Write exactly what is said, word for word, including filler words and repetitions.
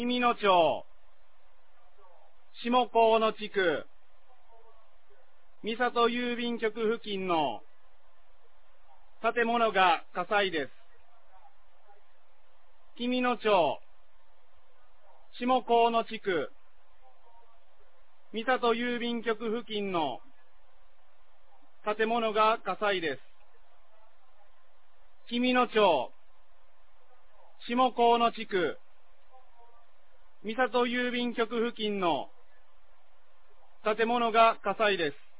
氷見野町下河野地区三郷郵便局付近の建物が火災です。氷見野町下河野地区三郷郵便局付近の建物が火災です。氷見野町下河野地区三郷郵便局付近の建物が火災です。